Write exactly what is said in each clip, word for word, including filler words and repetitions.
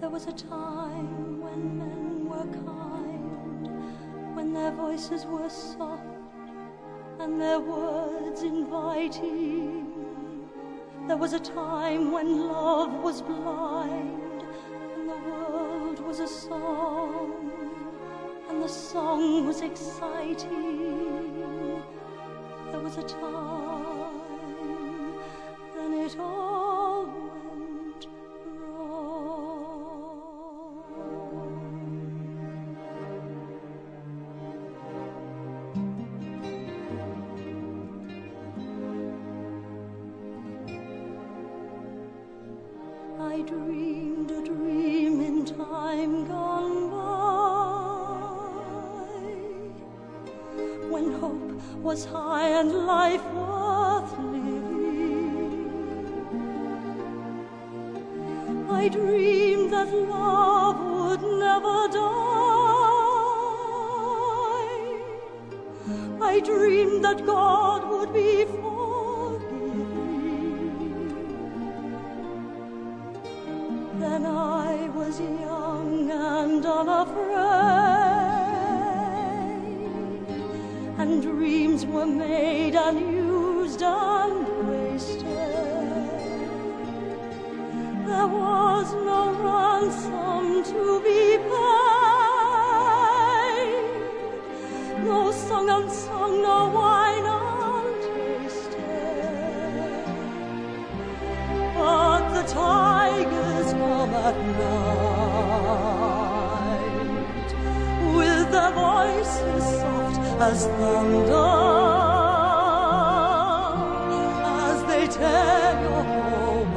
There was a time when men were kind, when their voices were soft and their words inviting. There was a time when love was blind and the world was a song, and the song was exciting. There was a time, then it all went wrong. I dreamed a dream in time gone by, when hope was high and life worth living. I dreamed that love would never die. I dreamed that God would be forgiving. Then I was young and unafraid, and dreams were made and used and wasted. There was no ransom to be paid, no song unsung, no wine untasted. But the tigers come at night, with their voices soft as thunder, as they tear your home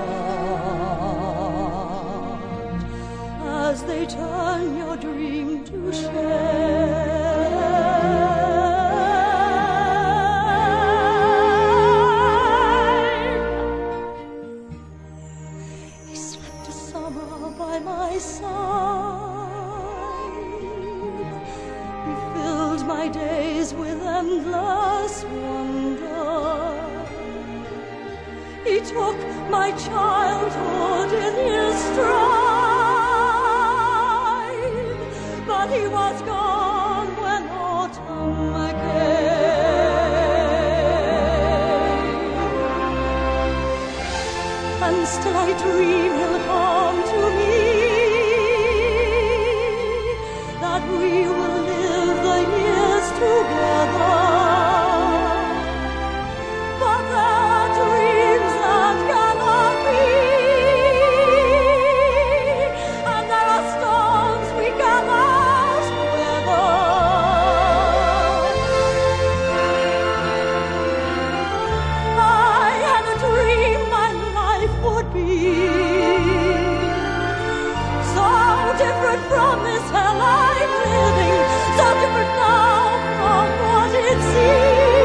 apart, as they turn your dream to shame. He slept a summer by my side. He filled my days with endless wonder. He took my childhood in his stride, but he was gone when autumn came. And still I dream he'll come to me, that we will live the years together. But there are dreams that cannot be, and there are storms we cannot weather. I had a dream my life would be so different from this hell I'm living, so different now from what it seemed.